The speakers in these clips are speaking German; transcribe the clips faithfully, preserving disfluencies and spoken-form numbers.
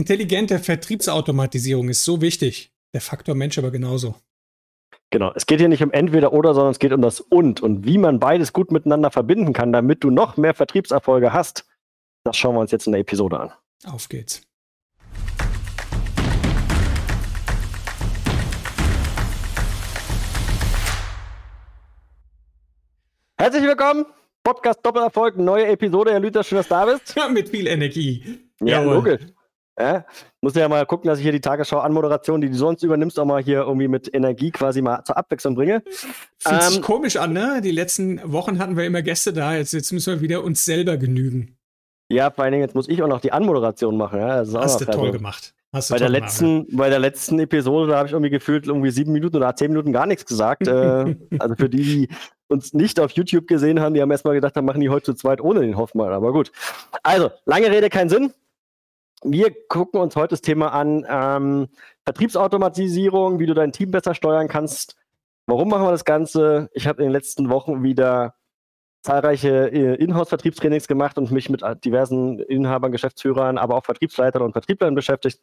intelligente Vertriebsautomatisierung ist so wichtig. Der Faktor Mensch aber genauso. Genau, es geht hier nicht um entweder oder, sondern es geht um das und. Und wie man beides gut miteinander verbinden kann, damit du noch mehr Vertriebserfolge hast, das schauen wir uns jetzt in der Episode an. Auf geht's. Herzlich willkommen, Podcast Doppelerfolg, neue Episode. Herr Lüther, schön, dass du da bist. Ja, mit viel Energie. Ja, Jawohl. Logisch. Ja, muss ja mal gucken, dass ich hier die Tagesschau-Anmoderation, die du sonst übernimmst, auch mal hier irgendwie mit Energie quasi mal zur Abwechslung bringe. Fühlt sich ähm, komisch an, ne? Die letzten Wochen hatten wir immer Gäste da, jetzt, jetzt müssen wir wieder uns selber genügen. Ja, vor allen Dingen, jetzt muss ich auch noch die Anmoderation machen. Ja? Das ist auch Hast du toll so. gemacht. Hast du bei, toll der letzten, bei der letzten Episode, da habe ich irgendwie gefühlt irgendwie sieben Minuten oder zehn Minuten gar nichts gesagt. äh, also für die, die uns nicht auf YouTube gesehen haben, die haben erstmal gedacht, dann machen die heute zu zweit ohne den Hoffmann. Aber gut. Also, lange Rede, kein Sinn. Wir gucken uns heute das Thema an, ähm, Vertriebsautomatisierung, wie du dein Team besser steuern kannst. Warum machen wir das Ganze? Ich habe in den letzten Wochen wieder zahlreiche äh, Inhouse-Vertriebstrainings gemacht und mich mit diversen Inhabern, Geschäftsführern, aber auch Vertriebsleitern und Vertrieblern beschäftigt.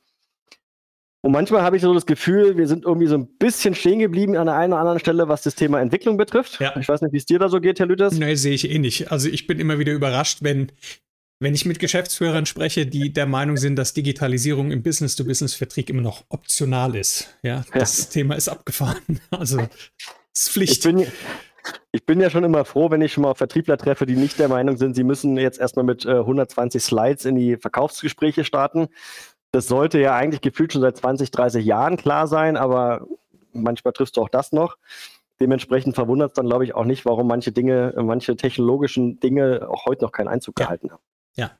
Und manchmal habe ich so das Gefühl, wir sind irgendwie so ein bisschen stehen geblieben an der einen oder anderen Stelle, was das Thema Entwicklung betrifft. Ja. Ich weiß nicht, wie es dir da so geht, Herr Lüthers. Nee, sehe ich eh nicht. Also ich bin immer wieder überrascht, wenn Wenn ich mit Geschäftsführern spreche, die der Meinung sind, dass Digitalisierung im Business-to-Business-Vertrieb immer noch optional ist. Ja, das ja. Thema ist abgefahren. Also, es ist Pflicht. Ich bin, ich bin ja schon immer froh, wenn ich schon mal auf Vertriebler treffe, die nicht der Meinung sind, sie müssen jetzt erstmal mit äh, hundertzwanzig Slides in die Verkaufsgespräche starten. Das sollte ja eigentlich gefühlt schon seit zwanzig, dreißig Jahren klar sein, aber manchmal triffst du auch das noch. Dementsprechend verwundert es dann, glaube ich, auch nicht, warum manche Dinge, manche technologischen Dinge auch heute noch keinen Einzug ja. gehalten haben. Ja.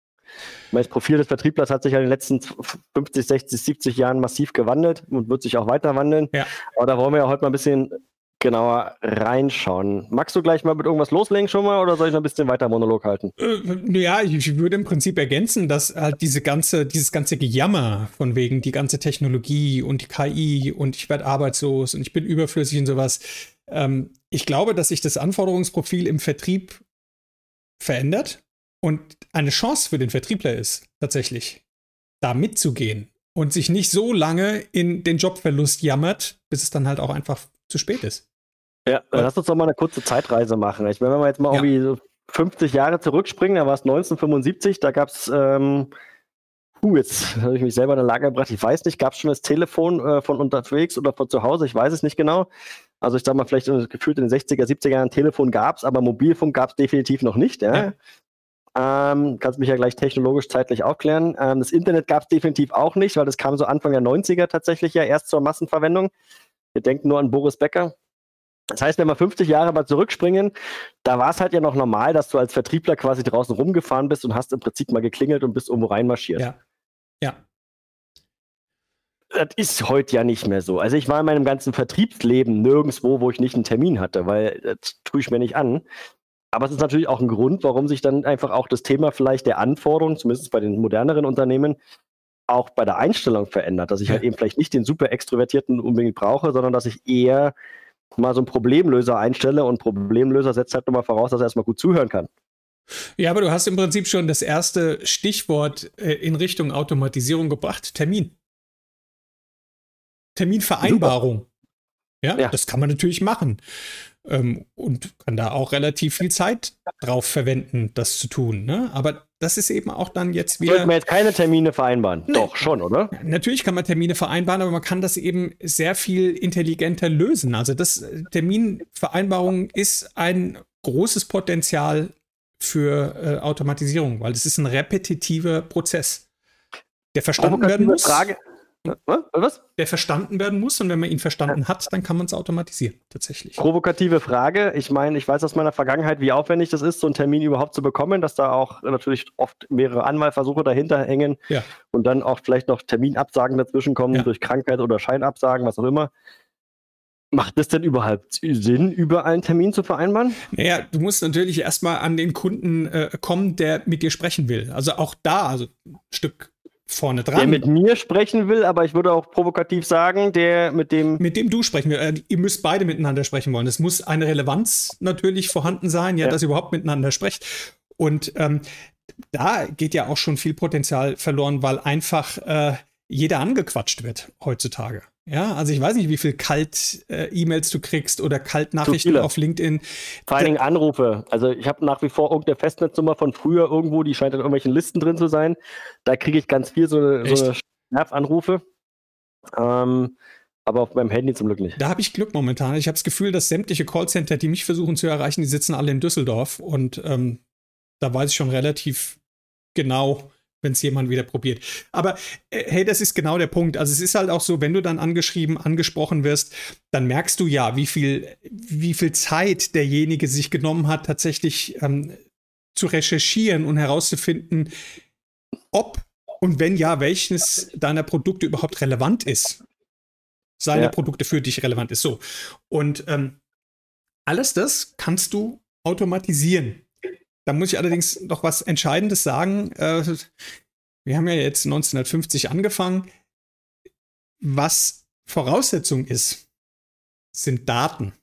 Das Profil des Vertrieblers hat sich ja in den letzten fünfzig, sechzig, siebzig Jahren massiv gewandelt und wird sich auch weiter wandeln. Ja. Aber da wollen wir ja heute mal ein bisschen genauer reinschauen. Magst du gleich mal mit irgendwas loslegen schon mal oder soll ich noch ein bisschen weiter Monolog halten? Äh, ja, ich würde im Prinzip ergänzen, dass halt diese ganze, dieses ganze Gejammer von wegen die ganze Technologie und die K I und ich werde arbeitslos und ich bin überflüssig und sowas. Ähm, ich glaube, dass sich das Anforderungsprofil im Vertrieb verändert. Und eine Chance für den Vertriebler ist tatsächlich, da mitzugehen und sich nicht so lange in den Jobverlust jammert, bis es dann halt auch einfach zu spät ist. Ja, dann lass uns doch mal eine kurze Zeitreise machen. Ich, wenn wir jetzt mal ja. irgendwie so fünfzig Jahre zurückspringen, da war es neunzehnhundertfünfundsiebzig, da gab es, ähm, puh, jetzt habe ich mich selber in eine Lage gebracht, ich weiß nicht, gab es schon das Telefon äh, von unterwegs oder von zu Hause, ich weiß es nicht genau. Also ich sag mal, vielleicht gefühlt in den sechziger, siebziger Jahren Telefon gab es, aber Mobilfunk gab es definitiv noch nicht, ja. ja. Ähm, kannst mich ja gleich technologisch zeitlich aufklären. Ähm, das Internet gab es definitiv auch nicht, weil das kam so Anfang der neunziger tatsächlich ja erst zur Massenverwendung. Wir denken nur an Boris Becker. Das heißt, wenn wir fünfzig Jahre mal zurückspringen, da war es halt ja noch normal, dass du als Vertriebler quasi draußen rumgefahren bist und hast im Prinzip mal geklingelt und bist irgendwo reinmarschiert. Ja. Ja. Das ist heute ja nicht mehr so. Also ich war in meinem ganzen Vertriebsleben nirgendwo, wo ich nicht einen Termin hatte, weil das tue ich mir nicht an. Aber es ist natürlich auch ein Grund, warum sich dann einfach auch das Thema vielleicht der Anforderungen, zumindest bei den moderneren Unternehmen, auch bei der Einstellung verändert. Dass ich ja. halt eben vielleicht nicht den super Extrovertierten unbedingt brauche, sondern dass ich eher mal so einen Problemlöser einstelle und Problemlöser setzt halt nochmal voraus, dass er erstmal gut zuhören kann. Ja, aber du hast im Prinzip schon das erste Stichwort äh, in Richtung Automatisierung gebracht. Termin. Terminvereinbarung. Ja, ja, das kann man natürlich machen. Ähm, und kann da auch relativ viel Zeit drauf verwenden, das zu tun. Ne? Aber das ist eben auch dann jetzt wieder... Sollten wir jetzt keine Termine vereinbaren? Nee. Doch, schon, oder? Natürlich kann man Termine vereinbaren, aber man kann das eben sehr viel intelligenter lösen. Also das Terminvereinbarung ist ein großes Potenzial für äh, Automatisierung, weil das ist ein repetitiver Prozess, der verstanden werden muss. Frage. Was? Der verstanden werden muss und wenn man ihn verstanden hat, dann kann man es automatisieren, tatsächlich. Provokative Frage. Ich meine, ich weiß aus meiner Vergangenheit, wie aufwendig das ist, so einen Termin überhaupt zu bekommen, dass da auch natürlich oft mehrere Anwahlversuche dahinter hängen ja. und dann auch vielleicht noch Terminabsagen dazwischen kommen ja. durch Krankheit oder Scheinabsagen, was auch immer. Macht es denn überhaupt Sinn, überall einen Termin zu vereinbaren? Naja, du musst natürlich erstmal an den Kunden äh, kommen, der mit dir sprechen will. Also auch da, also ein Stück vorne dran. Der mit mir sprechen will, aber ich würde auch provokativ sagen, der mit dem... Mit dem du sprechen willst. Äh, ihr müsst beide miteinander sprechen wollen. Es muss eine Relevanz natürlich vorhanden sein, ja, ja. dass ihr überhaupt miteinander sprecht. Und ähm, da geht ja auch schon viel Potenzial verloren, weil einfach äh, jeder angequatscht wird heutzutage. Ja, also ich weiß nicht, wie viel Kalt-E-Mails äh, du kriegst oder Kalt-Nachrichten auf LinkedIn. Vor allen Dingen Anrufe. Also ich habe nach wie vor irgendeine Festnetznummer von früher irgendwo, die scheint in irgendwelchen Listen drin zu sein. Da kriege ich ganz viel so eine, so eine Nervanrufe. Ähm, aber auf meinem Handy zum Glück nicht. Da habe ich Glück momentan. Ich habe das Gefühl, dass sämtliche Callcenter, die mich versuchen zu erreichen, die sitzen alle in Düsseldorf. Und ähm, da weiß ich schon relativ genau, wenn es jemand wieder probiert. Aber äh, hey, das ist genau der Punkt. Also es ist halt auch so, wenn du dann angeschrieben, angesprochen wirst, dann merkst du ja, wie viel, wie viel Zeit derjenige sich genommen hat, tatsächlich ähm, zu recherchieren und herauszufinden, ob und wenn ja, welches deiner Produkte überhaupt relevant ist. Seine ja. Produkte für dich relevant ist. So. Und ähm, alles das kannst du automatisieren. Da muss ich allerdings noch was Entscheidendes sagen. Äh, wir haben ja jetzt neunzehnhundertfünfzig angefangen. Was Voraussetzung ist, sind Daten.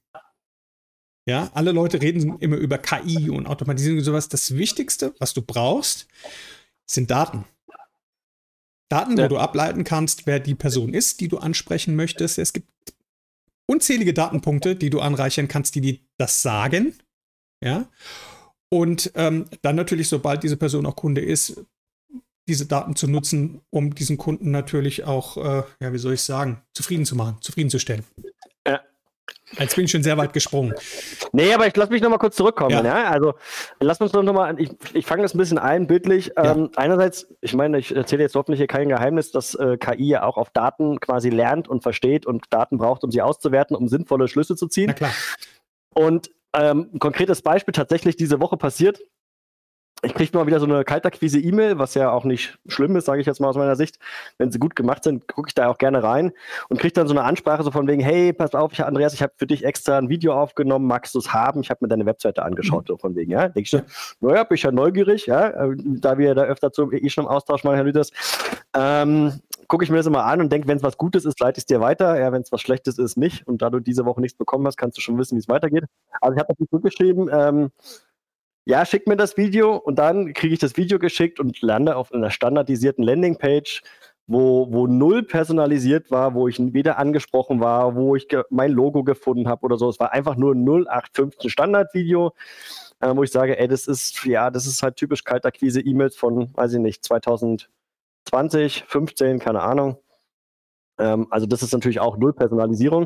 Ja, alle Leute reden immer über K I und Automatisierung und sowas. Das Wichtigste, was du brauchst, sind Daten. Daten, ja. wo du ableiten kannst, wer die Person ist, die du ansprechen möchtest. Es gibt unzählige Datenpunkte, die du anreichern kannst, die dir das sagen. Ja. Und ähm, dann natürlich, sobald diese Person auch Kunde ist, diese Daten zu nutzen, um diesen Kunden natürlich auch, äh, ja, wie soll ich sagen, zufrieden zu machen, zufriedenzustellen. Ja. Jetzt bin ich schon sehr weit gesprungen. Nee, aber ich lass mich noch mal kurz zurückkommen. Ja. Ja? Also lass uns doch noch mal, ich, ich fange das ein bisschen ein, bildlich. Ja. Ähm, einerseits, ich meine, ich erzähle jetzt hoffentlich hier kein Geheimnis, dass äh, K I ja auch auf Daten quasi lernt und versteht und Daten braucht, um sie auszuwerten, um sinnvolle Schlüsse zu ziehen. Na klar. Und ähm, ein konkretes Beispiel tatsächlich diese Woche passiert. Ich kriege mal wieder so eine Kaltakquise-E-Mail, was ja auch nicht schlimm ist, sage ich jetzt mal aus meiner Sicht. Wenn sie gut gemacht sind, gucke ich da auch gerne rein und kriege dann so eine Ansprache so von wegen, hey, pass auf, ich, Andreas, ich habe für dich extra ein Video aufgenommen, magst du es haben? Ich habe mir deine Webseite angeschaut, mhm. so von wegen, ja. Denke ich so, naja, bin ich ja neugierig, ja, da wir da öfter zu eh schon im Austausch machen, Herr Lüders, ähm, gucke ich mir das immer an und denke, wenn es was Gutes ist, leite ich es dir weiter, ja, wenn es was Schlechtes ist, nicht. Und da du diese Woche nichts bekommen hast, kannst du schon wissen, wie es weitergeht. Also ich habe das nicht zurückgeschrieben, ähm, ja, schick mir das Video und dann kriege ich das Video geschickt und lande auf einer standardisierten Landingpage, wo, wo null personalisiert war, wo ich weder angesprochen war, wo ich mein Logo gefunden habe oder so. Es war einfach nur ein null acht fünfzehn Standardvideo, äh, wo ich sage, ey, das ist, ja, das ist halt typisch Kaltakquise-E-Mails von, weiß ich nicht, zwanzig zwanzig, fünfzehn, keine Ahnung. Ähm, also das ist natürlich auch null Personalisierung.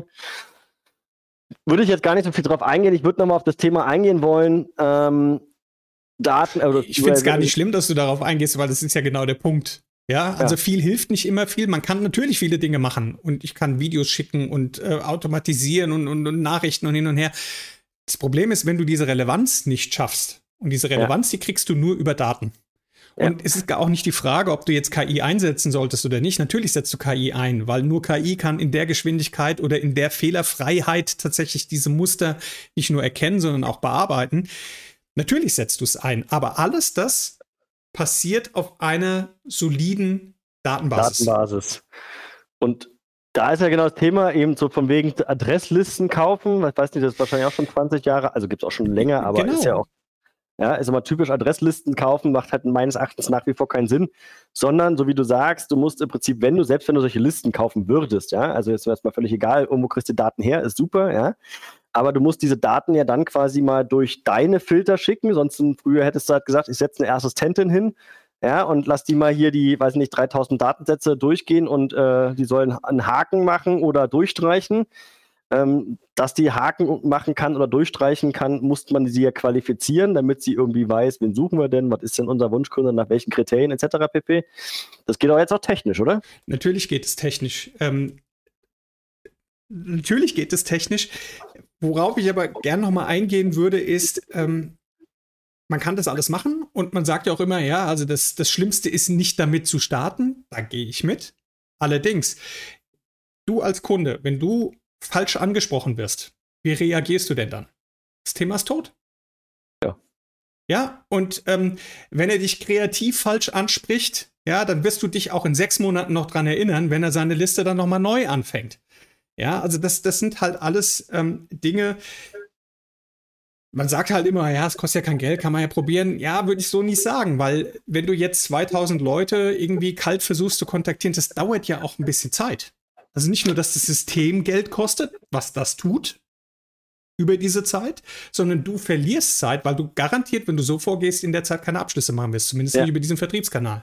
Würde ich jetzt gar nicht so viel drauf eingehen. Ich würde nochmal auf das Thema eingehen wollen. Ähm, Daten. Also, ich finde es gar nicht schlimm, dass du darauf eingehst, weil das ist ja genau der Punkt. Ja, also ja. viel hilft nicht immer viel. Man kann natürlich viele Dinge machen und ich kann Videos schicken und äh, automatisieren und, und, und Nachrichten und hin und her. Das Problem ist, wenn du diese Relevanz nicht schaffst und diese Relevanz, ja. die kriegst du nur über Daten. Und ja. es ist auch nicht die Frage, ob du jetzt K I einsetzen solltest oder nicht. Natürlich setzt du K I ein, weil nur K I kann in der Geschwindigkeit oder in der Fehlerfreiheit tatsächlich diese Muster nicht nur erkennen, sondern auch bearbeiten. Natürlich setzt du es ein, aber alles das passiert auf einer soliden Datenbasis. Datenbasis. Und da ist ja genau das Thema, eben so von wegen Adresslisten kaufen. Ich weiß nicht, das ist wahrscheinlich auch schon zwanzig Jahre, also gibt es auch schon länger, aber genau. ist ja auch Ja, ist immer typisch Adresslisten kaufen, macht halt meines Erachtens nach wie vor keinen Sinn, sondern, so wie du sagst, du musst im Prinzip, wenn du, selbst wenn du solche Listen kaufen würdest, ja, also jetzt ist mal völlig egal, irgendwo kriegst du Daten her, ist super, ja, aber du musst diese Daten ja dann quasi mal durch deine Filter schicken, sonst früher hättest du halt gesagt, ich setze eine Assistentin hin, ja, und lass die mal hier die, weiß nicht, dreitausend Datensätze durchgehen und äh, die sollen einen Haken machen oder durchstreichen. Ähm, dass die Haken machen kann oder durchstreichen kann, muss man sie ja qualifizieren, damit sie irgendwie weiß, wen suchen wir denn, was ist denn unser Wunschkunde, nach welchen Kriterien et cetera pp. Das geht aber jetzt auch technisch, oder? Natürlich geht es technisch. Ähm, natürlich geht es technisch. Worauf ich aber gerne nochmal eingehen würde, ist, ähm, man kann das alles machen und man sagt ja auch immer, ja, also das, das Schlimmste ist nicht damit zu starten. Da gehe ich mit. Allerdings, du als Kunde, wenn du falsch angesprochen wirst, wie reagierst du denn dann? Das Thema ist tot. Ja. Ja, und ähm, wenn er dich kreativ falsch anspricht, ja, dann wirst du dich auch in sechs Monaten noch dran erinnern, wenn er seine Liste dann nochmal neu anfängt. Ja, also das, das sind halt alles ähm, Dinge, Man sagt halt immer, ja, es kostet ja kein Geld, kann man ja probieren. Ja, würde ich so nicht sagen, weil wenn du jetzt zweitausend Leute irgendwie kalt versuchst zu kontaktieren, das dauert ja auch ein bisschen Zeit. Also nicht nur, dass das System Geld kostet, was das tut über diese Zeit, sondern du verlierst Zeit, weil du garantiert, wenn du so vorgehst, in der Zeit keine Abschlüsse machen wirst, zumindest Ja. nicht über diesen Vertriebskanal.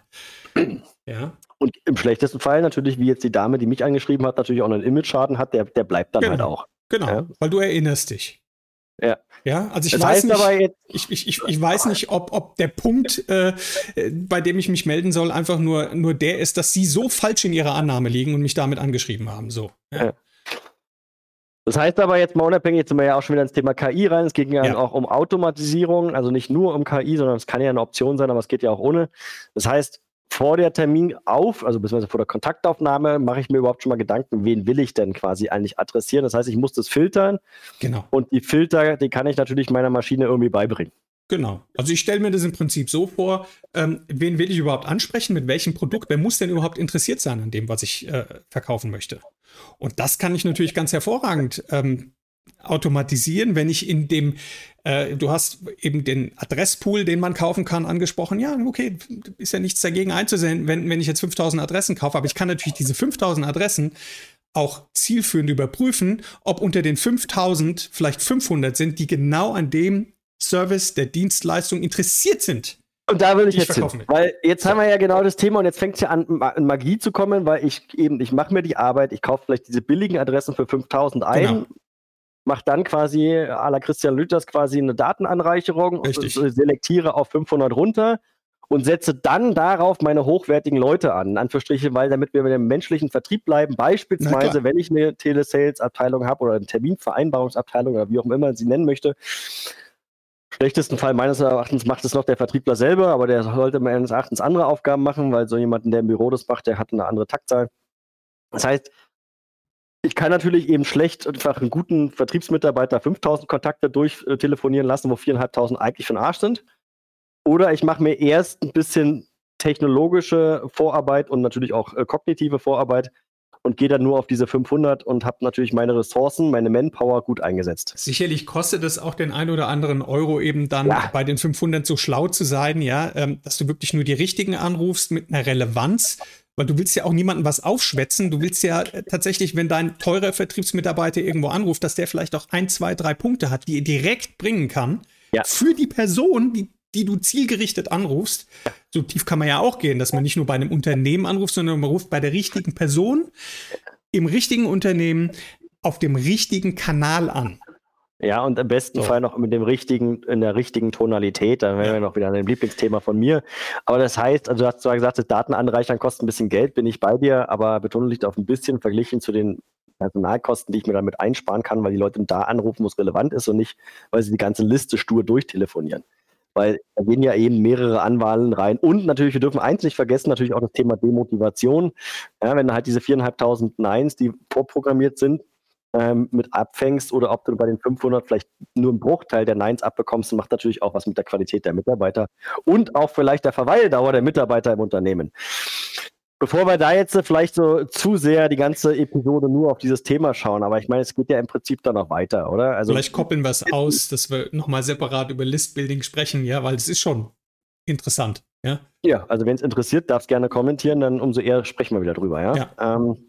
Ja. Und im schlechtesten Fall natürlich, wie jetzt die Dame, die mich angeschrieben hat, natürlich auch einen Image-Schaden hat, der, der bleibt dann Genau. halt auch. Genau, Ja. weil du erinnerst dich. Ja. Ja, also ich Das weiß heißt nicht, aber jetzt, ich, ich, ich, ich weiß nicht, ob, ob der Punkt, äh, bei dem ich mich melden soll, einfach nur, nur der ist, dass sie so falsch in ihrer Annahme liegen und mich damit angeschrieben haben. So. Ja. Ja. Das heißt aber jetzt mal unabhängig, jetzt sind wir ja auch schon wieder ins Thema K I rein. Es ging ja, Ja. auch um Automatisierung, also nicht nur um K I, sondern es kann ja eine Option sein, aber es geht ja auch ohne. Das heißt, vor der Terminauf, also beziehungsweise vor der Kontaktaufnahme, mache ich mir überhaupt schon mal Gedanken, wen will ich denn quasi eigentlich adressieren. Das heißt, ich muss das filtern. Genau. Und die Filter, die kann ich natürlich meiner Maschine irgendwie beibringen. Genau. Also ich stelle mir das im Prinzip so vor, ähm, wen will ich überhaupt ansprechen, mit welchem Produkt, wer muss denn überhaupt interessiert sein an dem, was ich äh, verkaufen möchte. Und das kann ich natürlich ganz hervorragend ähm, automatisieren, wenn ich in dem, äh, du hast eben den Adresspool, den man kaufen kann, angesprochen. Ja, okay, ist ja nichts dagegen einzusehen, wenn, wenn ich jetzt fünftausend Adressen kaufe, aber ich kann natürlich diese fünftausend Adressen auch zielführend überprüfen, ob unter den fünftausend vielleicht fünfhundert sind, die genau an dem Service der Dienstleistung interessiert sind. Und da will ich die ich jetzt hin, verkaufen will. weil jetzt haben wir ja genau das Thema und jetzt fängt es ja an, Ma- an Magie zu kommen, weil ich eben, ich mache mir die Arbeit, ich kaufe vielleicht diese billigen Adressen für fünftausend ein, Genau. mache dann quasi à la Christian Lüthers quasi eine Datenanreicherung, Richtig. und selektiere auf fünfhundert runter und setze dann darauf meine hochwertigen Leute an, in Anführungsstrichen, weil damit wir mit dem menschlichen Vertrieb bleiben, Na beispielsweise, klar. wenn ich eine Telesales-Abteilung habe oder eine Terminvereinbarungsabteilung oder wie auch immer man sie nennen möchte. Schlechtesten Fall meines Erachtens macht es noch der Vertriebler selber, aber der sollte meines Erachtens andere Aufgaben machen, weil so jemanden, der im Büro das macht, der hat eine andere Taktzahl. Das heißt, ich kann natürlich eben schlecht einfach einen guten Vertriebsmitarbeiter fünftausend Kontakte durchtelefonieren lassen, wo viertausendfünfhundert eigentlich für den Arsch sind. Oder ich mache mir erst ein bisschen technologische Vorarbeit und natürlich auch äh, kognitive Vorarbeit und gehe dann nur auf diese fünfhundert und habe natürlich meine Ressourcen, meine Manpower gut eingesetzt. Sicherlich kostet es auch den ein oder anderen Euro eben dann Ja. bei den fünfhundert so schlau zu sein, ja, ähm, dass du wirklich nur die richtigen anrufst mit einer Relevanz, weil du willst ja auch niemandem was aufschwätzen. Du willst ja äh, tatsächlich, wenn dein teurer Vertriebsmitarbeiter irgendwo anruft, dass der vielleicht auch ein, zwei, drei Punkte hat, die er direkt bringen kann Ja. für die Person, die, die du zielgerichtet anrufst. So tief kann man ja auch gehen, dass man nicht nur bei einem Unternehmen anruft, sondern man ruft bei der richtigen Person im richtigen Unternehmen auf dem richtigen Kanal an. Ja, und im besten So. Fall noch mit dem richtigen, in der richtigen Tonalität. Da wären Ja. wir noch wieder an dem Lieblingsthema von mir. Aber das heißt, also du hast zwar gesagt, das Datenanreichern kostet ein bisschen Geld, bin ich bei dir, aber Betonung liegt auf ein bisschen verglichen zu den Personalkosten, die ich mir damit einsparen kann, weil die Leute da anrufen, wo es relevant ist und nicht, weil sie die ganze Liste stur durchtelefonieren. Weil da gehen ja eben mehrere Anwahlen rein. Und natürlich, wir dürfen eins nicht vergessen, natürlich auch das Thema Demotivation. Ja, wenn halt diese viertausendfünfhundert Nines, die vorprogrammiert sind, ähm, mit abfängst oder ob du bei den fünfhundert vielleicht nur einen Bruchteil der Nines abbekommst, macht natürlich auch was mit der Qualität der Mitarbeiter und auch vielleicht der Verweildauer der Mitarbeiter im Unternehmen. Bevor wir da jetzt vielleicht so zu sehr die ganze Episode nur auf dieses Thema schauen, aber ich meine, es geht ja im Prinzip dann noch weiter, oder? Also Vielleicht koppeln wir es aus, dass wir nochmal separat über Listbuilding sprechen, ja, weil es ist schon interessant, ja. ja, also wenn es interessiert, darf es gerne kommentieren, dann umso eher sprechen wir wieder drüber, ja. Ja. Ähm,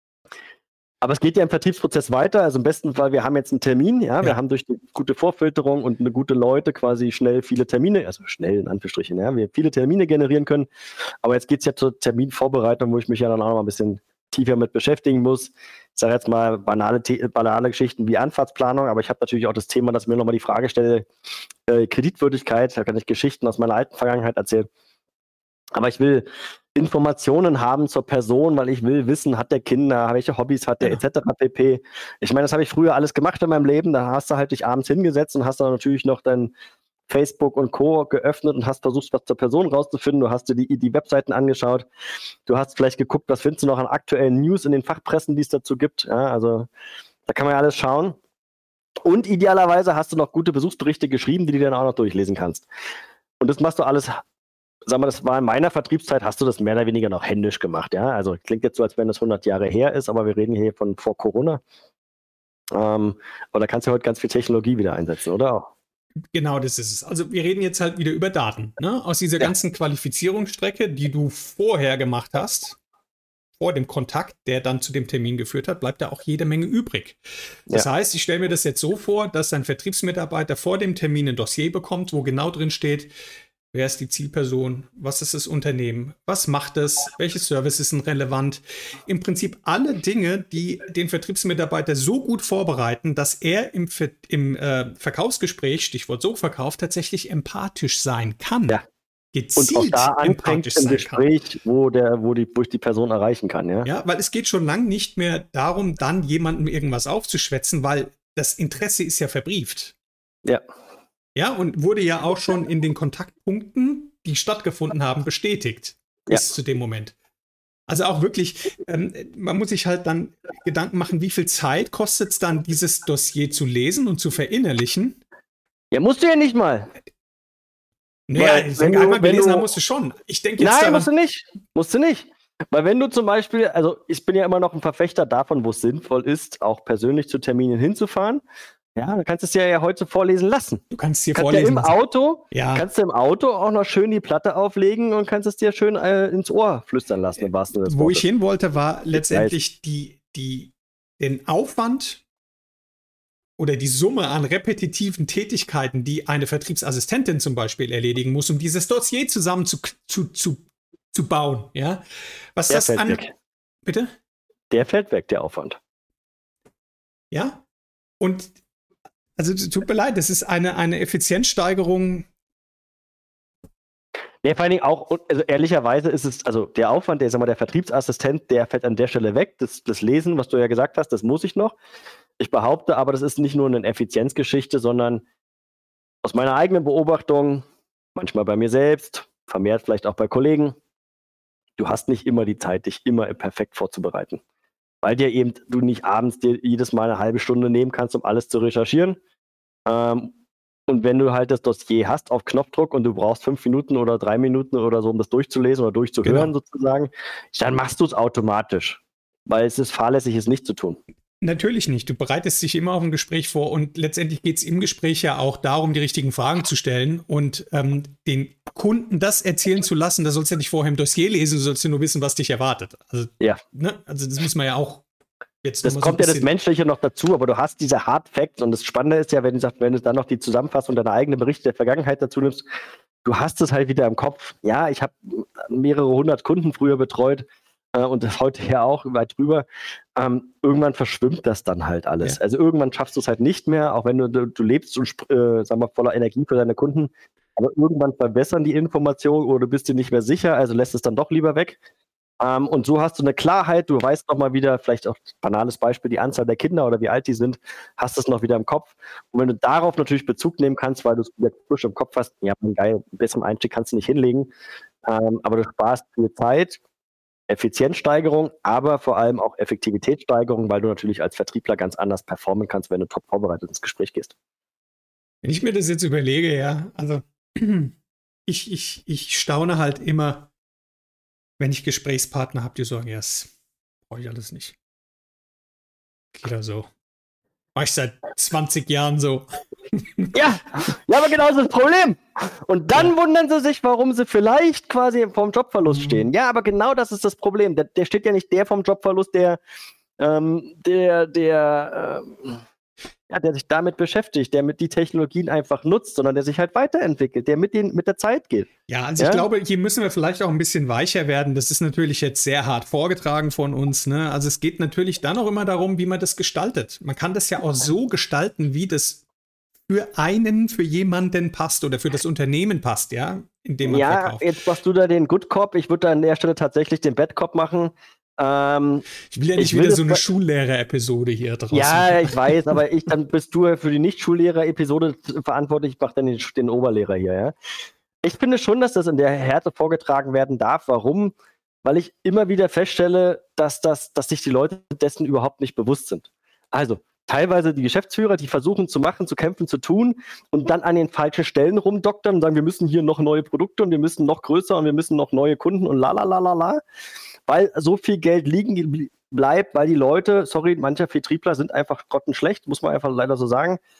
aber es geht ja im Vertriebsprozess weiter. Also im besten Fall, wir haben jetzt einen Termin, ja, wir Ja. haben durch die gute Vorfilterung und eine gute Leute quasi schnell viele Termine, also schnell in Anführungsstrichen, ja, wir viele Termine generieren können. Aber jetzt geht es ja zur Terminvorbereitung, wo ich mich ja dann auch noch mal ein bisschen tiefer mit beschäftigen muss. Ich sage jetzt mal banale, The- banale Geschichten wie Anfahrtsplanung, aber ich habe natürlich auch das Thema, dass ich mir nochmal die Frage stelle, äh, Kreditwürdigkeit, da kann ich Geschichten aus meiner alten Vergangenheit erzählen. Aber ich will Informationen haben zur Person, weil ich will wissen, hat der Kinder, welche Hobbys hat der, Ja. et cetera pp. Ich meine, das habe ich früher alles gemacht in meinem Leben. Da hast du halt dich abends hingesetzt und hast dann natürlich noch dein Facebook und Co. geöffnet und hast versucht, was zur Person rauszufinden. Du hast dir die, die Webseiten angeschaut. Du hast vielleicht geguckt, was findest du noch an aktuellen News in den Fachpressen, die es dazu gibt. Ja, also da kann man ja alles schauen. Und idealerweise hast du noch gute Besuchsberichte geschrieben, die du dann auch noch durchlesen kannst. Und das machst du alles, sag mal, das war in meiner Vertriebszeit, hast du das mehr oder weniger noch händisch gemacht, ja. Also klingt jetzt so, als wenn das hundert Jahre her ist, aber wir reden hier von vor Corona. Ähm, aber da kannst du heute ganz viel Technologie wieder einsetzen, oder auch? Genau, das ist es. Also wir reden jetzt halt wieder über Daten. Ne? Aus dieser Ja. ganzen Qualifizierungsstrecke, die du vorher gemacht hast, vor dem Kontakt, der dann zu dem Termin geführt hat, bleibt da auch jede Menge übrig. Das Ja. heißt, ich stelle mir das jetzt so vor, dass ein Vertriebsmitarbeiter vor dem Termin ein Dossier bekommt, wo genau drin steht, wer ist die Zielperson, was ist das Unternehmen, was macht es, welche Services sind relevant. Im Prinzip alle Dinge, die den Vertriebsmitarbeiter so gut vorbereiten, dass er im, Ver im äh, Verkaufsgespräch, Stichwort Sogverkauf, tatsächlich empathisch sein kann. Ja. Gezielt Und auch da anfängt empathisch im sein Gespräch, wo, der, wo, die, wo ich die Person erreichen kann. Ja, Ja, weil es geht schon lang nicht mehr darum, dann jemandem irgendwas aufzuschwätzen, weil das Interesse ist ja verbrieft. ja. Ja, und wurde ja auch schon in den Kontaktpunkten, die stattgefunden haben, bestätigt. Ja. Bis zu dem Moment. Also auch wirklich, ähm, man muss sich halt dann Gedanken machen, wie viel Zeit kostet es dann, dieses Dossier zu lesen und zu verinnerlichen. Ja, musst du ja nicht mal. Naja, Weil, ich wenn denke, du- einmal wenn gelesen du- haben musst du schon. Ich denke jetzt Nein, daran, musst du nicht. Musst du nicht. Weil wenn du zum Beispiel, also ich bin ja immer noch ein Verfechter davon, wo es sinnvoll ist, auch persönlich zu Terminen hinzufahren. Ja, dann kannst du es dir ja heute vorlesen lassen. du kannst hier Kannst ja vorlesen. im lassen. Auto, Ja. kannst du im Auto auch noch schön die Platte auflegen und kannst es dir schön äh, ins Ohr flüstern lassen, im wahrsten Sinne des Wo ich Wortes. hin wollte, war letztendlich die, die, den Aufwand oder die Summe an repetitiven Tätigkeiten, die eine Vertriebsassistentin zum Beispiel erledigen muss, um dieses Dossier zusammen zu, zu, zu, zu bauen. Ja? Was Der das fällt an. weg. Bitte? Der fällt weg, der Aufwand. Ja? Und also tut mir leid, das ist eine, eine Effizienzsteigerung. Nee, vor allen Dingen auch, also ehrlicherweise ist es, also der Aufwand, der, sag mal, der Vertriebsassistent, der fällt an der Stelle weg. Das, das Lesen, was du ja gesagt hast, das muss ich noch. Ich behaupte aber, das ist nicht nur eine Effizienzgeschichte, sondern aus meiner eigenen Beobachtung, manchmal bei mir selbst, vermehrt vielleicht auch bei Kollegen, du hast nicht immer die Zeit, dich immer perfekt vorzubereiten. Weil dir eben du nicht abends dir jedes Mal eine halbe Stunde nehmen kannst, um alles zu recherchieren. Ähm, und wenn du halt das Dossier hast auf Knopfdruck und du brauchst fünf Minuten oder drei Minuten oder so, um das durchzulesen oder durchzuhören Genau. sozusagen, dann machst du es automatisch. Weil es ist fahrlässig, es nicht zu tun. Natürlich nicht. Du bereitest dich immer auf ein Gespräch vor und letztendlich geht es im Gespräch ja auch darum, die richtigen Fragen zu stellen und ähm, den Kunden das erzählen zu lassen. Da sollst du ja nicht vorher im Dossier lesen, du sollst ja nur wissen, was dich erwartet. Also, Ja. ne? Also das muss man ja auch jetzt Das noch mal so kommt ein ja das bisschen- Menschliche noch dazu, aber du hast diese Hard Facts und das Spannende ist ja, wenn du sagst, wenn du dann noch die Zusammenfassung deiner eigenen Berichte der Vergangenheit dazu nimmst, du hast es halt wieder im Kopf. Ja, ich habe mehrere hundert Kunden früher betreut äh, und das heute ja auch weit drüber. Ähm, irgendwann verschwimmt das dann halt alles. Ja. Also irgendwann schaffst du es halt nicht mehr, auch wenn du, du, du lebst und äh, sag mal, voller Energie für deine Kunden, aber irgendwann verbessern die Informationen oder du bist dir nicht mehr sicher, also lässt es dann doch lieber weg. Um, und so hast du eine Klarheit, du weißt noch mal wieder, vielleicht auch banales Beispiel, die Anzahl der Kinder oder wie alt die sind, hast es noch wieder im Kopf. Und wenn du darauf natürlich Bezug nehmen kannst, weil du es wieder frisch im Kopf hast, ja, geil, einen besseren Einstieg kannst du nicht hinlegen, um, aber du sparst viel Zeit, Effizienzsteigerung, aber vor allem auch Effektivitätssteigerung, weil du natürlich als Vertriebler ganz anders performen kannst, wenn du top vorbereitet ins Gespräch gehst. Wenn ich mir das jetzt überlege, ja, also ich, ich, ich staune halt immer, wenn ich Gesprächspartner habe, die sagen, ja, das brauche ich alles nicht. Geht ja so. Mach ich seit zwanzig Jahren so. Ja, ja, aber genau das ist das Problem. Und dann ja. wundern sie sich, warum sie vielleicht quasi vorm Jobverlust mhm. stehen. Ja, aber genau das ist das Problem. Der, der steht ja nicht der vom Jobverlust, der, ähm, der, der, ähm, ja, der sich damit beschäftigt, der mit die Technologien einfach nutzt, sondern der sich halt weiterentwickelt, der mit, den, mit der Zeit geht. Ja, also ja? ich glaube, hier müssen wir vielleicht auch ein bisschen weicher werden. Das ist natürlich jetzt sehr hart vorgetragen von uns, ne? Also es geht natürlich dann auch immer darum, wie man das gestaltet. Man kann das ja auch so gestalten, wie das für einen, für jemanden passt oder für das Unternehmen passt, ja, indem man ja, verkauft. Jetzt machst du da den Good Cop, ich würde da an der Stelle tatsächlich den Bad Cop machen. Ähm, ich will ja nicht will wieder so eine Schullehrer-Episode hier draußen. Ja, ich weiß, aber ich, dann bist du für die Nicht-Schullehrer-Episode verantwortlich, ich mache dann den, den Oberlehrer hier, ja. Ich finde schon, dass das in der Härte vorgetragen werden darf. Warum? Weil ich immer wieder feststelle, dass, das, dass sich die Leute dessen überhaupt nicht bewusst sind. Also, teilweise die Geschäftsführer, die versuchen zu machen, zu kämpfen, zu tun und dann an den falschen Stellen rumdoktern und sagen, wir müssen hier noch neue Produkte und wir müssen noch größer und wir müssen noch neue Kunden und la la la la la. Weil so viel Geld liegen bleibt, weil die Leute, sorry, mancher Vertriebler sind einfach grottenschlecht, muss man einfach leider so sagen.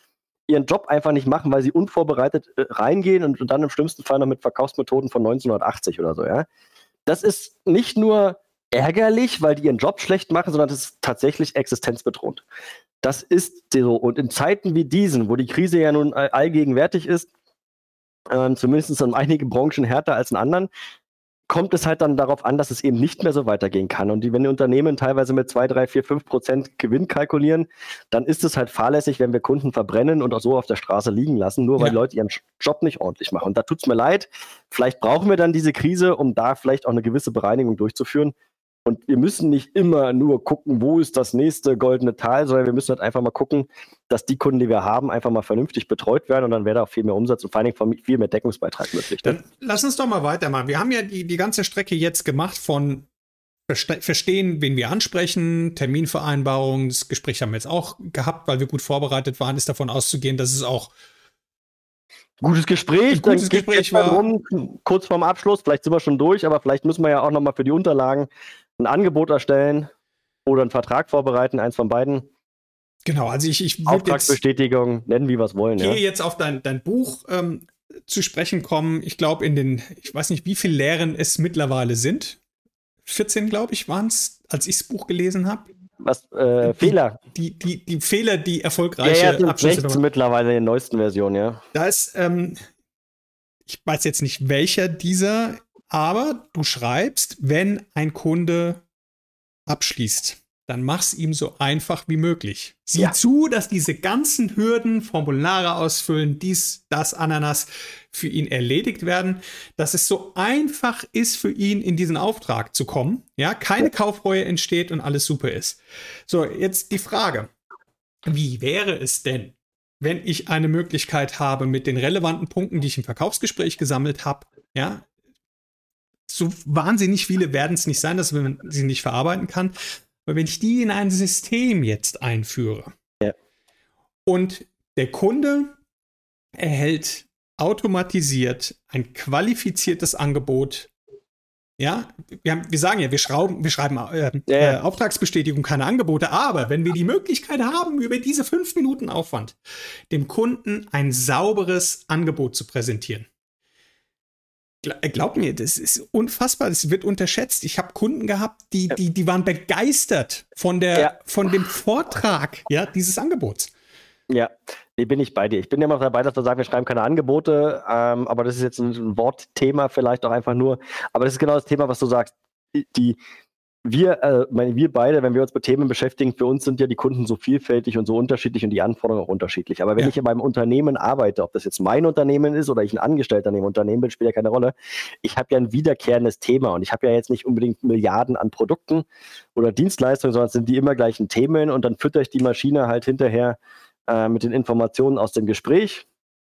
ihren Job einfach nicht machen, weil sie unvorbereitet äh, reingehen und, und dann im schlimmsten Fall noch mit Verkaufsmethoden von neunzehnhundertachtzig oder so, ja. Das ist nicht nur ärgerlich, weil die ihren Job schlecht machen, sondern das ist tatsächlich existenzbedrohend. Das ist so. Und in Zeiten wie diesen, wo die Krise ja nun all allgegenwärtig ist, ähm, zumindest in einigen Branchen härter als in anderen, kommt es halt dann darauf an, dass es eben nicht mehr so weitergehen kann. Und die, wenn die Unternehmen teilweise mit zwei, drei, vier, fünf Prozent Gewinn kalkulieren, dann ist es halt fahrlässig, wenn wir Kunden verbrennen und auch so auf der Straße liegen lassen, nur weil ja. die Leute ihren Job nicht ordentlich machen. Und da tut es mir leid. Vielleicht brauchen wir dann diese Krise, um da vielleicht auch eine gewisse Bereinigung durchzuführen. Und wir müssen nicht immer nur gucken, wo ist das nächste goldene Tal, sondern wir müssen halt einfach mal gucken, dass die Kunden, die wir haben, einfach mal vernünftig betreut werden und dann wäre da auch viel mehr Umsatz und vor allen Dingen viel mehr Deckungsbeitrag möglich. Dann lass uns doch mal weitermachen. Wir haben ja die, die ganze Strecke jetzt gemacht von verste verstehen, wen wir ansprechen, Terminvereinbarung. Das Gespräch haben wir jetzt auch gehabt, weil wir gut vorbereitet waren, ist davon auszugehen, dass es auch gutes Gespräch, ein gutes dann Gespräch war. Rum, kurz vorm Abschluss, vielleicht sind wir schon durch, aber vielleicht müssen wir ja auch nochmal für die Unterlagen ein Angebot erstellen oder einen Vertrag vorbereiten, eins von beiden. Genau, also ich, ich Auftragsbestätigung, nennen wie wir es wollen. Ich gehe ja. jetzt auf dein, dein Buch ähm, zu sprechen kommen. Ich glaube, in den, ich weiß nicht, wie viele Lehren es mittlerweile sind. vierzehn, glaube ich, waren es, als ich das Buch gelesen habe. Was, äh, die, Fehler? Die, die, die Fehler, die erfolgreiche ja, ja, Abschlüsse. sechzehn mittlerweile in der neuesten Version, ja. Da ist, ähm, ich weiß jetzt nicht, welcher dieser, aber du schreibst, wenn ein Kunde abschließt, dann mach's ihm so einfach wie möglich. Sieh ja. zu, dass diese ganzen Hürden, Formulare ausfüllen, dies, das, Ananas, für ihn erledigt werden, dass es so einfach ist für ihn, in diesen Auftrag zu kommen. Ja, keine ja. Kaufreue entsteht und alles super ist. So, jetzt die Frage. Wie wäre es denn, wenn ich eine Möglichkeit habe, mit den relevanten Punkten, die ich im Verkaufsgespräch gesammelt habe, ja, so wahnsinnig viele werden es nicht sein, dass man sie nicht verarbeiten kann. Aber wenn ich die in ein System jetzt einführe ja. und der Kunde erhält automatisiert ein qualifiziertes Angebot, ja, wir, haben, wir sagen ja, wir, schrauben, wir schreiben äh, ja, ja. Äh, Auftragsbestätigung, keine Angebote, aber wenn wir die Möglichkeit haben, über diese fünf Minuten Aufwand dem Kunden ein sauberes Angebot zu präsentieren. Glaub mir, das ist unfassbar, das wird unterschätzt. Ich habe Kunden gehabt, die, die, die waren begeistert von, der, ja. von dem Vortrag ja, dieses Angebots. Ja, nee, bin ich bei dir. Ich bin immer noch dabei, dass wir sagen, wir schreiben keine Angebote, ähm, aber das ist jetzt ein Wortthema vielleicht auch einfach nur. Aber das ist genau das Thema, was du sagst. Die, wir, äh, meine, wir beide, wenn wir uns mit Themen beschäftigen, für uns sind ja die Kunden so vielfältig und so unterschiedlich und die Anforderungen auch unterschiedlich. Aber wenn ja. ich in meinem Unternehmen arbeite, ob das jetzt mein Unternehmen ist oder ich ein Angestellter in dem Unternehmen bin, spielt ja keine Rolle. Ich habe ja ein wiederkehrendes Thema und ich habe ja jetzt nicht unbedingt Milliarden an Produkten oder Dienstleistungen, sondern es sind die immer gleichen Themen und dann fütter ich die Maschine halt hinterher äh, mit den Informationen aus dem Gespräch.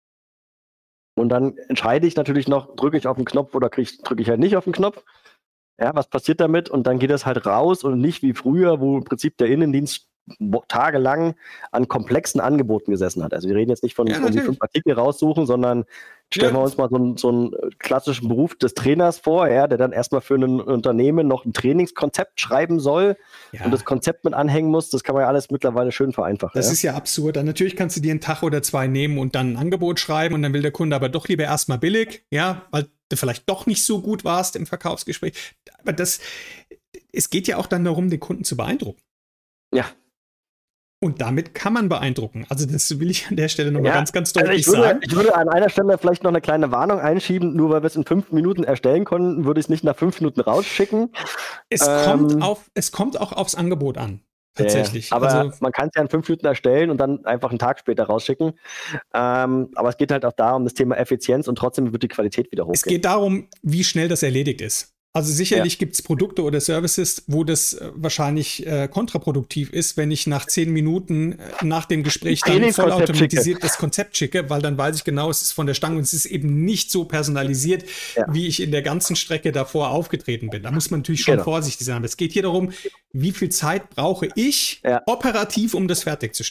Und dann entscheide ich natürlich noch, drücke ich auf den Knopf oder drücke ich halt nicht auf den Knopf. Ja, was passiert damit? Und dann geht es halt raus und nicht wie früher, wo im Prinzip der Innendienst tagelang an komplexen Angeboten gesessen hat. Also wir reden jetzt nicht von ja, irgendwie fünf Artikel raussuchen, sondern stellen ja. wir uns mal so einen, so einen klassischen Beruf des Trainers vor, ja, der dann erstmal für ein Unternehmen noch ein Trainingskonzept schreiben soll ja. und das Konzept mit anhängen muss. Das kann man ja alles mittlerweile schön vereinfachen. Das ja? ist ja absurd. Dann natürlich kannst du dir einen Tag oder zwei nehmen und dann ein Angebot schreiben und dann will der Kunde aber doch lieber erstmal billig, ja, weil du vielleicht doch nicht so gut warst im Verkaufsgespräch. Aber das, es geht ja auch dann darum, den Kunden zu beeindrucken. Ja. Und damit kann man beeindrucken. Also das will ich an der Stelle nochmal ja, ganz, ganz deutlich also ich würde, sagen. Ich würde an einer Stelle vielleicht noch eine kleine Warnung einschieben. Nur weil wir es in fünf Minuten erstellen konnten, würde ich es nicht nach fünf Minuten rausschicken. Es, ähm, kommt, auf, es kommt auch aufs Angebot an. Tatsächlich. Ja, aber also, man kann es ja in fünf Minuten erstellen und dann einfach einen Tag später rausschicken. Ähm, aber es geht halt auch da um das Thema Effizienz und trotzdem wird die Qualität wieder hochgehen. Es geht darum, wie schnell das erledigt ist. Also sicherlich ja. gibt es Produkte oder Services, wo das äh, wahrscheinlich äh, kontraproduktiv ist, wenn ich nach zehn Minuten äh, nach dem Gespräch dann vollautomatisiert das Konzept schicke, weil dann weiß ich genau, es ist von der Stange und es ist eben nicht so personalisiert, ja. wie ich in der ganzen Strecke davor aufgetreten bin. Da muss man natürlich schon genau. vorsichtig sein. Aber es geht hier darum, wie viel Zeit brauche ich ja. operativ, um das fertigzustellen.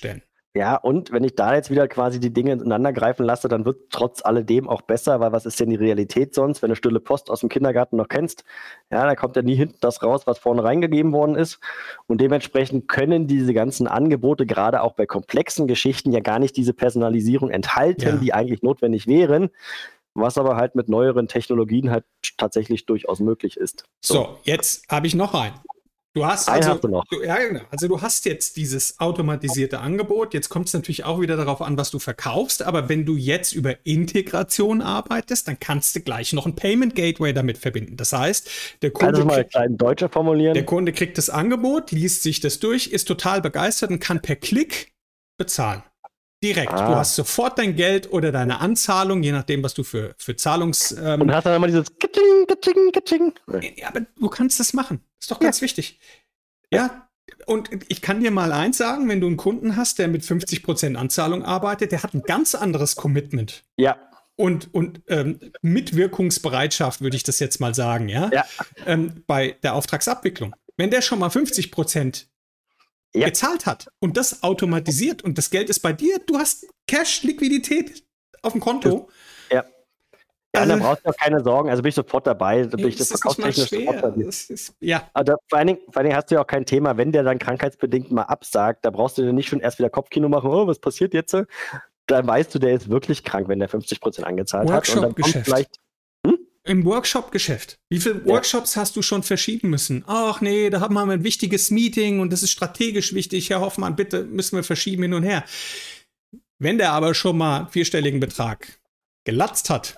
Ja, und wenn ich da jetzt wieder quasi die Dinge ineinander greifen lasse, dann wird trotz alledem auch besser, weil was ist denn die Realität sonst, wenn du stille Post aus dem Kindergarten noch kennst? Ja, da kommt ja nie hinten das raus, was vorne reingegeben worden ist. Und dementsprechend können diese ganzen Angebote, gerade auch bei komplexen Geschichten, ja gar nicht diese Personalisierung enthalten, Ja. die eigentlich notwendig wären, was aber halt mit neueren Technologien halt tatsächlich durchaus möglich ist. So, jetzt habe ich noch einen. Du hast Einen also, hast du noch. Du, ja, genau. Also du hast jetzt dieses automatisierte Angebot. Jetzt kommt es natürlich auch wieder darauf an, was du verkaufst. Aber wenn du jetzt über Integration arbeitest, dann kannst du gleich noch ein Payment Gateway damit verbinden. Das heißt, der Kunde, Also mal kriegt, in Deutscher formulieren. der Kunde kriegt das Angebot, liest sich das durch, ist total begeistert und kann per Klick bezahlen. Direkt. Ah. Du hast sofort dein Geld oder deine Anzahlung, je nachdem, was du für, für Zahlungs... Ähm, Und hast dann immer dieses Kitsching, Kitsching, Kitsching. Ja, aber du kannst das machen. Ist doch ganz ja. wichtig. Ja, und ich kann dir mal eins sagen, wenn du einen Kunden hast, der mit fünfzig Prozent Anzahlung arbeitet, der hat ein ganz anderes Commitment. Ja. Und, und ähm, Mitwirkungsbereitschaft, würde ich das jetzt mal sagen, ja, ja. Ähm, bei der Auftragsabwicklung. Wenn der schon mal fünfzig Prozent ja. gezahlt hat und das automatisiert und das Geld ist bei dir, du hast Cash, Liquidität auf dem Konto. Ja. Ja, also, da brauchst du auch keine Sorgen. Also bin ich sofort dabei. Da bin ich das verkaufstechnisch sofort dabei. Das ist, ja. Also vor, allen Dingen, vor allen Dingen hast du ja auch kein Thema, wenn der dann krankheitsbedingt mal absagt, da brauchst du dir nicht schon erst wieder Kopfkino machen, oh, was passiert jetzt? Dann weißt du, der ist wirklich krank, wenn der fünfzig Prozent angezahlt hat. Und dann kommt vielleicht hm? Im Workshop-Geschäft. Wie viele Workshops ja. hast du schon verschieben müssen? Ach nee, da haben wir ein wichtiges Meeting und das ist strategisch wichtig. Herr Hoffmann, bitte müssen wir verschieben hin und her. Wenn der aber schon mal einen vierstelligen Betrag gelatzt hat,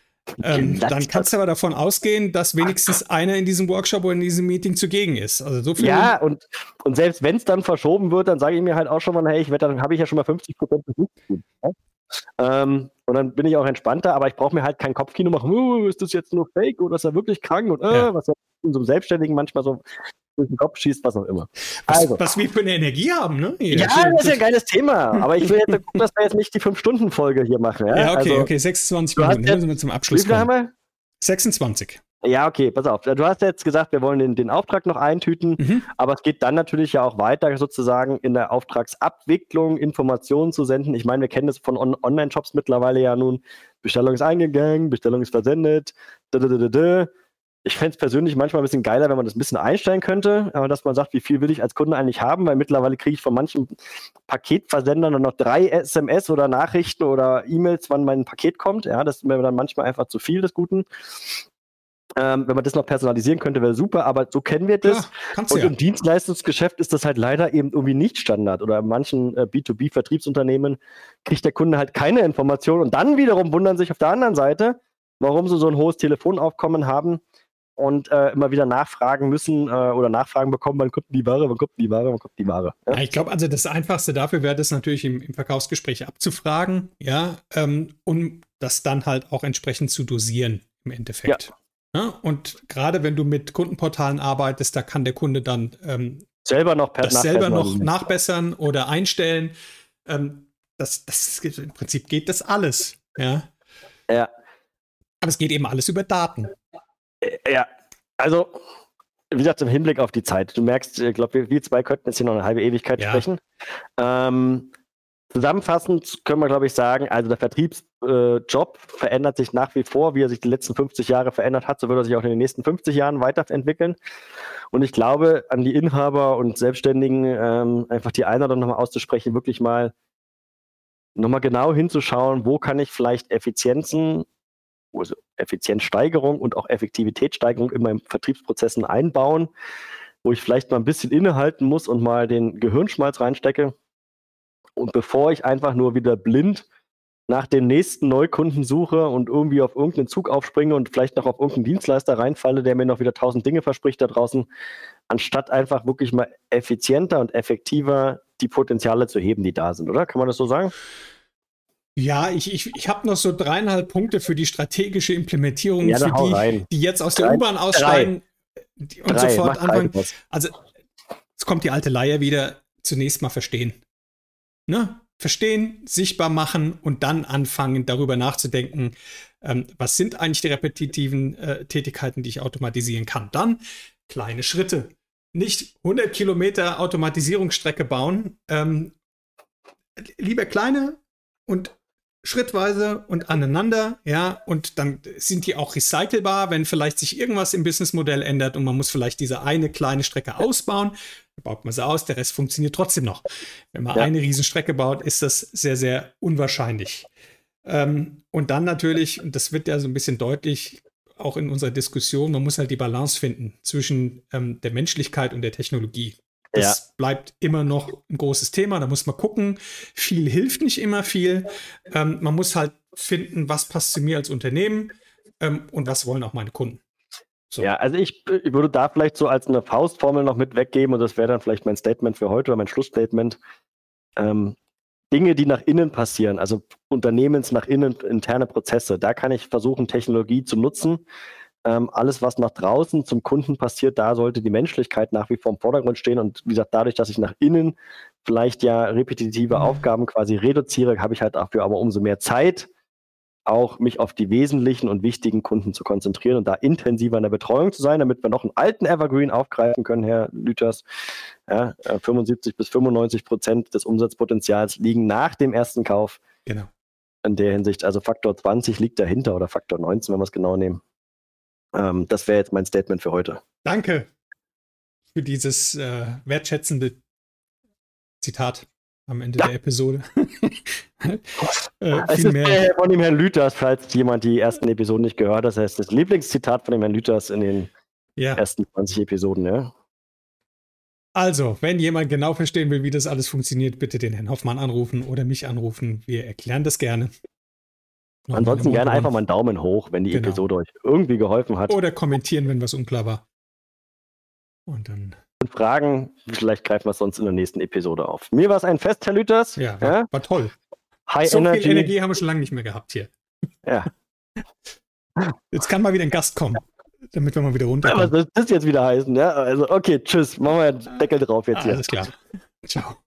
ähm, dann kannst du aber davon ausgehen, dass wenigstens einer in diesem Workshop oder in diesem Meeting zugegen ist. Also so viel. Ja, und, und selbst wenn es dann verschoben wird, dann sage ich mir halt auch schon mal, hey, ich wette, dann habe ich ja schon mal fünfzig Prozent Besuch. Ähm, und dann bin ich auch entspannter, aber ich brauche mir halt kein Kopfkino machen, uh, ist das jetzt nur Fake oder ist er wirklich krank? Und äh, ja. was ja in so einem Selbstständigen manchmal so durch den Kopf schießt, was auch immer. Also. Was, was wir für eine Energie haben, ne? Hier. Ja, das ist ja ein geiles Thema. Aber ich will jetzt gucken, dass wir jetzt nicht die fünf-Stunden-Folge hier machen. Ja, ja okay, also, okay, sechsundzwanzig Minuten. Jetzt, müssen wir zum Abschluss wie viel kommen. Haben wir? sechsundzwanzig. Ja, okay, pass auf. Du hast jetzt gesagt, wir wollen den, den Auftrag noch eintüten, mhm. aber es geht dann natürlich ja auch weiter sozusagen in der Auftragsabwicklung, Informationen zu senden. Ich meine, wir kennen das von On- Online-Shops mittlerweile ja nun. Bestellung ist eingegangen, Bestellung ist versendet. Dadadadada. Ich fände es persönlich manchmal ein bisschen geiler, wenn man das ein bisschen einstellen könnte, aber dass man sagt, wie viel will ich als Kunde eigentlich haben, weil mittlerweile kriege ich von manchen Paketversendern dann noch drei S M S oder Nachrichten oder E-Mails, wann mein Paket kommt. Ja, das ist mir dann manchmal einfach zu viel des Guten. Ähm, wenn man das noch personalisieren könnte, wäre super, aber so kennen wir das. Ja, und ja. im Dienstleistungsgeschäft ist das halt leider eben irgendwie nicht Standard. Oder in manchen äh, B zwei B-Vertriebsunternehmen kriegt der Kunde halt keine Information und dann wiederum wundern sich auf der anderen Seite, warum sie so ein hohes Telefonaufkommen haben und äh, immer wieder nachfragen müssen äh, oder Nachfragen bekommen, wann kommt die Ware, wann kommt die Ware, wann kommt die Ware. Ja? Ja, ich glaube, also das Einfachste dafür wäre das natürlich im, im Verkaufsgespräch abzufragen, ja, ähm, um das dann halt auch entsprechend zu dosieren im Endeffekt. Ja. Ja, und gerade wenn du mit Kundenportalen arbeitest, da kann der Kunde dann ähm, selber noch per das selber noch nachbessern oder einstellen. Ähm, das, das ist, im Prinzip geht das alles. Ja. Ja. Aber es geht eben alles über Daten. Ja, also wie gesagt, im Hinblick auf die Zeit. Du merkst, ich glaube, wir, wir zwei könnten jetzt hier noch eine halbe Ewigkeit ja. sprechen. Ähm, Zusammenfassend können wir, glaube ich, sagen, also der Vertriebsjob äh, verändert sich nach wie vor, wie er sich die letzten fünfzig Jahre verändert hat, so wird er sich auch in den nächsten fünfzig Jahren weiterentwickeln. Und ich glaube, an die Inhaber und Selbstständigen ähm, einfach die Einladung nochmal auszusprechen, wirklich mal nochmal genau hinzuschauen, wo kann ich vielleicht Effizienzen, also Effizienzsteigerung und auch Effektivitätssteigerung in meinen Vertriebsprozessen einbauen, wo ich vielleicht mal ein bisschen innehalten muss und mal den Gehirnschmalz reinstecke. Und bevor ich einfach nur wieder blind nach dem nächsten Neukunden suche und irgendwie auf irgendeinen Zug aufspringe und vielleicht noch auf irgendeinen Dienstleister reinfalle, der mir noch wieder tausend Dinge verspricht da draußen, anstatt einfach wirklich mal effizienter und effektiver die Potenziale zu heben, die da sind, oder? Kann man das so sagen? Ja, ich, ich, ich habe noch so dreieinhalb Punkte für die strategische Implementierung, ja, für die, rein. die jetzt aus der drei, U-Bahn aussteigen drei. und drei. sofort Mach anfangen. Also, es kommt die alte Leier wieder, zunächst mal verstehen. Ne? Verstehen, sichtbar machen und dann anfangen, darüber nachzudenken, ähm, was sind eigentlich die repetitiven äh, Tätigkeiten, die ich automatisieren kann. Dann kleine Schritte. Nicht hundert Kilometer Automatisierungsstrecke bauen. Ähm, lieber kleine und schrittweise und aneinander, ja, und dann sind die auch recycelbar, wenn vielleicht sich irgendwas im Businessmodell ändert und man muss vielleicht diese eine kleine Strecke ausbauen, dann baut man sie aus, der Rest funktioniert trotzdem noch. Wenn man ja. eine Riesenstrecke baut, ist das sehr, sehr unwahrscheinlich. Ähm, und dann natürlich, und das wird ja so ein bisschen deutlich, auch in unserer Diskussion, man muss halt die Balance finden zwischen ähm, der Menschlichkeit und der Technologie. Das ja. bleibt immer noch ein großes Thema. Da muss man gucken. Viel hilft nicht immer viel. Ähm, man muss halt finden, was passt zu mir als Unternehmen ähm, und was wollen auch meine Kunden. So. Ja, also ich, ich würde da vielleicht so als eine Faustformel noch mit weggeben und das wäre dann vielleicht mein Statement für heute oder mein Schlussstatement. Ähm, Dinge, die nach innen passieren, also Unternehmens nach innen, interne Prozesse, da kann ich versuchen, Technologie zu nutzen. Ähm, alles, was nach draußen zum Kunden passiert, da sollte die Menschlichkeit nach wie vor im Vordergrund stehen. Und wie gesagt, dadurch, dass ich nach innen vielleicht ja repetitive mhm. Aufgaben quasi reduziere, habe ich halt dafür aber umso mehr Zeit, auch mich auf die wesentlichen und wichtigen Kunden zu konzentrieren und da intensiver in der Betreuung zu sein, damit wir noch einen alten Evergreen aufgreifen können, Herr Lüthers. Ja, fünfundsiebzig bis fünfundneunzig Prozent des Umsatzpotenzials liegen nach dem ersten Kauf. Genau. In der Hinsicht, also Faktor zwanzig liegt dahinter oder Faktor neunzehn, wenn wir es genau nehmen. Ähm, das wäre jetzt mein Statement für heute. Danke für dieses äh, wertschätzende Zitat am Ende ja. der Episode. äh, es ist mehr. Von dem Herrn Lüthers, falls jemand die ersten Episoden nicht gehört hat. Das heißt, das Lieblingszitat von dem Herrn Lüthers in den ja. ersten zwanzig Episoden. Ja. Also, wenn jemand genau verstehen will, wie das alles funktioniert, bitte den Herrn Hoffmann anrufen oder mich anrufen. Wir erklären das gerne. Noch Ansonsten gerne einfach mal einen Daumen hoch, wenn die genau. Episode euch irgendwie geholfen hat. Oder kommentieren, wenn was unklar war. Und dann... Und Fragen, vielleicht greifen wir es sonst in der nächsten Episode auf. Mir war es ein Fest, Herr Lüthers. Ja, war, ja? war toll. High so Energy. viel Energie haben wir schon lange nicht mehr gehabt hier. Ja. Jetzt kann mal wieder ein Gast kommen, damit wir mal wieder runterkommen. Ja, was soll das jetzt wieder heißen? Ja? Also, okay, tschüss. Machen wir einen Deckel drauf jetzt hier. Alles klar. Ciao.